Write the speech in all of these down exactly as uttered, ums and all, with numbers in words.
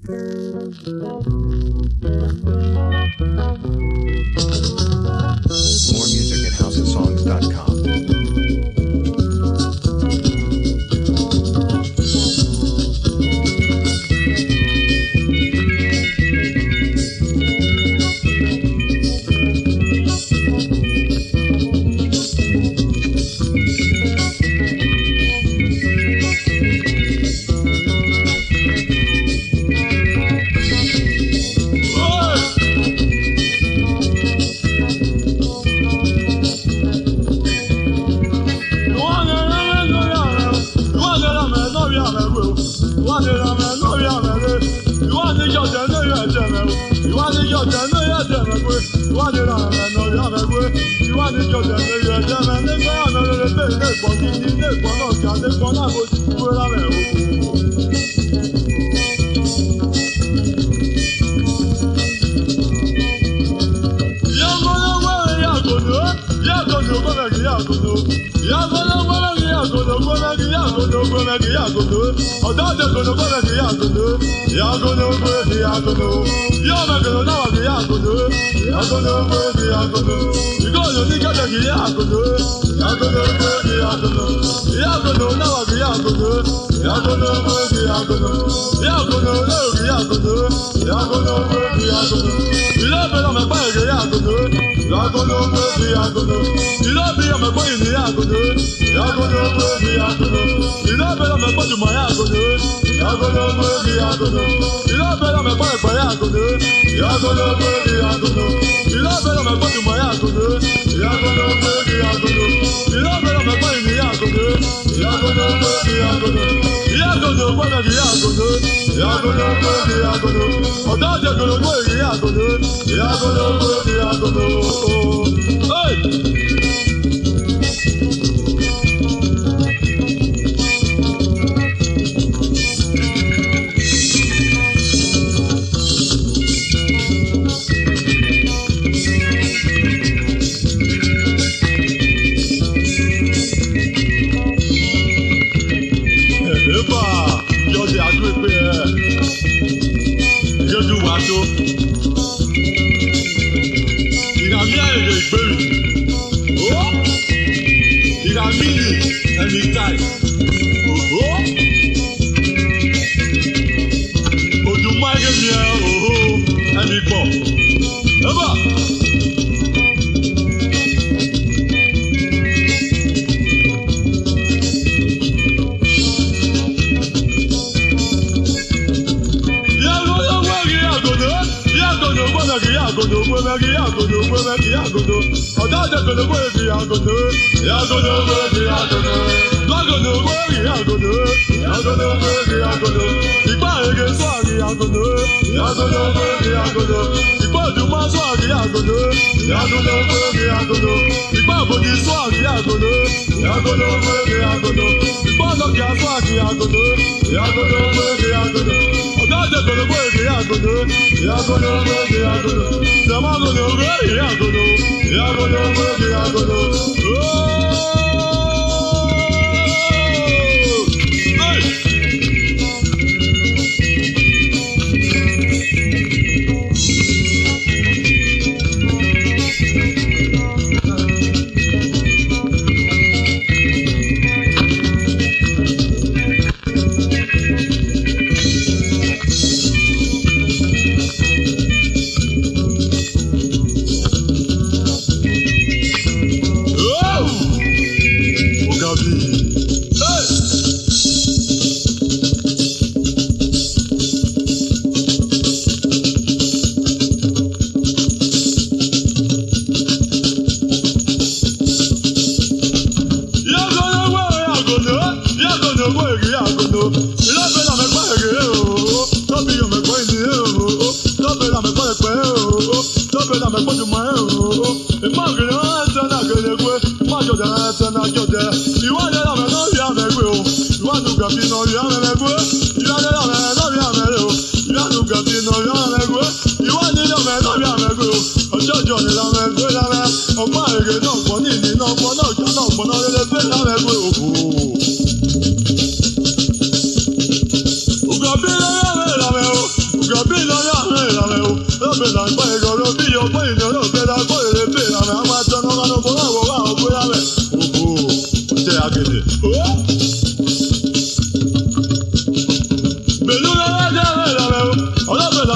More music at house of songs dot com.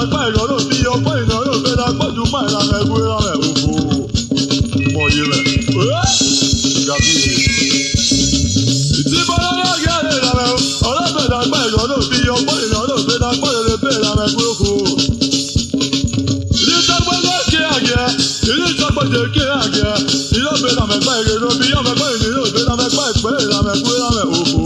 àgbà ìrọ̀lọ́ bí ọgbọ́n ìnáwó fẹ́ la gbọ́dọ̀ máa ra rẹ̀ wé ra rẹ̀ òfò mọ̀ yé rẹ̀. Gàbí ìtì bọ́lá náà yẹ lè ra rẹ̀ ọlọ́fẹ́ la gbà ìrọ̀lọ́ bí ọgbọ́n ìnáwó fẹ́ la gbọ́dọ̀ lè fẹ́ ra rẹ̀ wé òfò. Ilé ìjọgbọ́dọ̀ kí àjẹ́ ilé ìjọgbọ́dọ̀ kí àjẹ́ ilé ọ̀fẹ́ la mẹ́gbà ìrọ̀lọ́ bí ọ̀fẹ́ ìnáwó fẹ́ la mẹ́gbà ìpẹ́ la mẹ́gbà ra rẹ̀ òfò.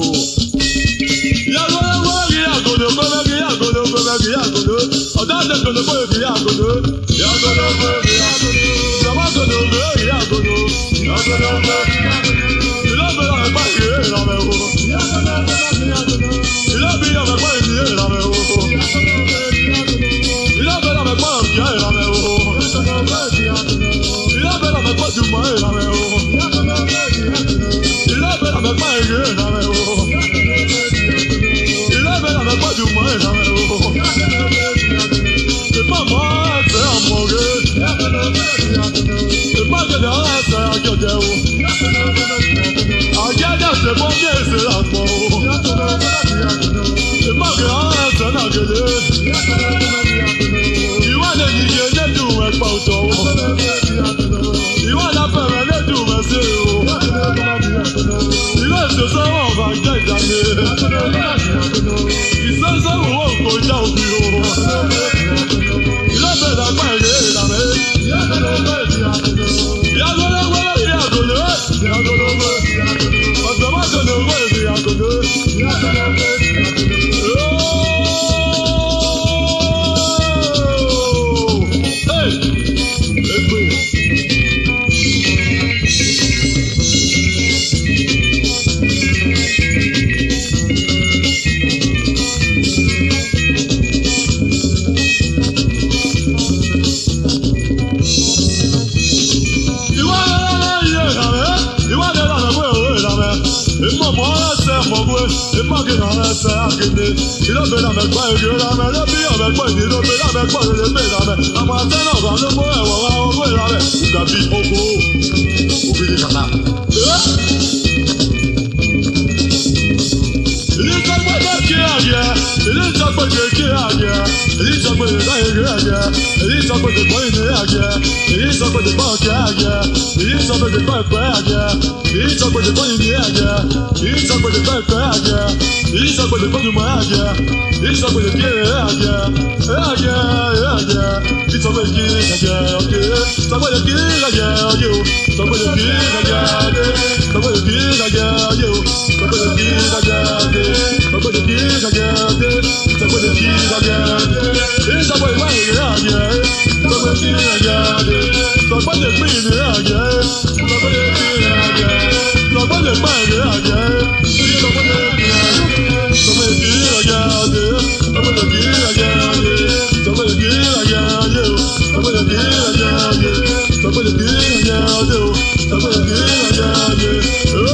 Ọ̀dà àtẹ̀kọ̀lọ́ fún èmi àgọ́dọ̀. Yàgọ́dọ̀ fún èmi àgọ́dọ̀. Ìjọba-gọ́dọ̀ fún èmi àgọ́dọ̀. Yàgọ́dọ̀ fún èmi àgọ́dọ̀. Ìlọ́bìnrin àwọn ẹ̀gbọ́n ìyè ìlànà ẹ̀wọ̀. Yàgọ́dọ̀ fún èmi àgọ́dọ̀. Ìlọ́bìnrin àwọn ẹ̀gbọ́n ìyè ìlànà ẹ̀wọ̀. Yàgọ́dọ̀ fún èmi àgọ́dọ̀. Ìlọ́bìnrin àwọn ẹ̀gbọ́n ìyè ìlànà ẹ̀wọ̀. Yàgọ́dọ̀ fún èmi àgọ́dọ̀. Ìlọ́bìnrin àwọn ẹ̀gbọ́n ìjùmọ̀ ìlànà ẹ̀wọ̀. Yàgọ́dọ̀ fún èmi àgọ́dọ̀. Ìlọ́bìnrin àwọn ẹ̀gbọ́n ìyè ìlànà ẹ̀wọ̀. Ìlọ́bìnrin àwọn ẹ̀gbọ́n ìjùmọ̀ ìlànà ẹ̀wọ̀. Mama ẹsẹ̀ àmọ̀rẹ́. Ìpàgẹ́dẹ̀ ẹsẹ̀ àjọjẹ o. Àjẹ́dẹ̀ ṣe bọ́ ní èsè àpọ̀ o. Ìpàgẹ́ ẹsẹ̀ náà gèlè. Ìwà lè yíyẹ lẹ́dùn ẹ̀pà ọ̀tọ̀ o. Ìwà lápẹ̀rẹ̀ lẹ́dùn ẹ̀sẹ̀ o. Ìwà ìṣẹ̀ṣẹ̀ wọn bá jẹ́ ìdáyé. Ìṣẹ̀ṣẹ̀ wọn kò já òbí o. Ìlọ́bẹ̀ náà mẹ́gbà èrè ra mẹ́ lẹ́bí ọ̀mẹ́gbọ́ ìdí lọ́bẹ̀ náà mẹ́gbọ́ ìrèlè pé ra mẹ́. Àmọ́ àtẹ́ náà bá ló mú ẹ̀wọ̀n wá owó ìra rẹ̀. Ìgbà bí ogo òbírí kàtà. Ilé ìjọgbọ́dọ̀ kí àjẹ́, ilé ìjọgbọ́dọ̀ kí àjẹ́, ilé ìjọgbọ́dọ̀ láyé rí àjẹ́, ilé ìjọgbọ́dọ̀ gbọ́ ìní àjẹ́, ilé ìjọgbọ́dọ̀ gbọ́ ọ̀kẹ́ àjẹ́, ilé ìjọgbọ́dọ̀ gbọ́ ẹ̀pẹ́ àjẹ́, ilé ìjọgbọ́dọ̀ gbọ́ ìní àjẹ́, ilé ìjọgbọ́dọ̀ gbọ́ ẹ̀pẹ́ àjẹ́, ilé ìjọgbọ́dọ̀ gbọ́ ìmọ̀ àjẹ́, ilé ìjọgbọ́dọ̀ kí ẹ̀ àjẹ́, ẹ̀ àjẹ́, ẹ̀ àjẹ́, ìjọgbọ́dọ̀ kí àjẹ́ ọ̀kẹ́, ìjọgbọ́dọ̀ kí àjẹ́ ọ̀yẹ́ o, ìjọgbọ́dọ̀ kí àjẹ́ ọ̀kẹ́, ìjọgbọ́dọ̀ kí àjẹ́ ọ̀yẹ́ o, ìjọgbọ́dọ̀ kí àjẹ́ ọ̀kẹ́. Somebody give a girl, somebody give a girl. Somebody buy a girl, somebody give a girl. Somebody clean a girl, somebody clean a girl. Somebody buy a girl, somebody give a girl. Somebody give a girl, somebody give a girl. Somebody give a girl, somebody give a girl. Somebody give a girl.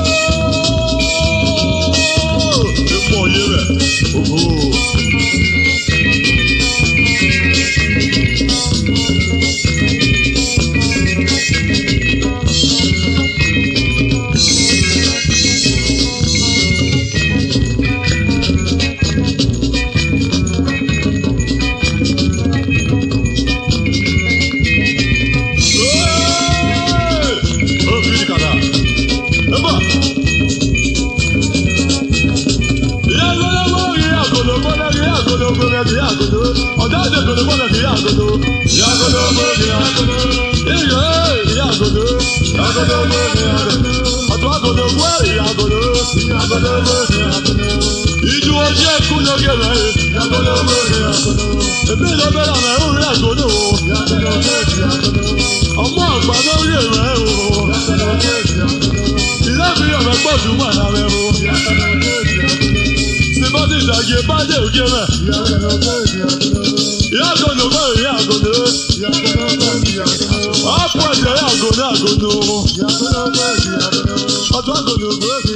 Ọ̀dà àdèkòlè bọ́lẹ̀ kì í àgòdò. Yàgòdò bọ́lẹ̀ àgòdò. Ìyá ìyàgòdò. Yàgòdò bọ́lẹ̀ àgòdò. Ọ̀tún àgòdò wẹ̀ ìyàgòdò. Yàgòdò bọ́lẹ̀ àgòdò. Ìjú ojú ẹ̀kú lóge rẹ̀. Yàgòdò bọ́lẹ̀ àgòdò. Èmi ló bẹ̀rẹ̀ àmọ́ ẹ̀rù rí àgòdò. Yàgòdò bọ́lẹ̀ àgòdò. Ọmọ àgbà lórí rẹ̀ o. Yàgòdò bọ́lẹ̀ àgòdò. Ilé mi ọ̀rẹ́ pọ̀ jù mọ́ àrà rẹ̀ o. Yàgòdò bọ́lẹ̀ àgòdò. Sibọ́dì ìdàgé bá dé òkè rẹ̀. Yàgòdò bọ́lẹ̀ àgòdò. Yàgòdò bọ́lẹ̀ àgòdò. Yàgòdò bọ́lẹ̀ àgòdò. Ọ̀pọ̀ ẹ̀jẹ̀ yàgòdò àgòdò. Yàgòdò bọ́lẹ̀ àgòdò. Ọ̀tún àgòdò bọ́lẹ̀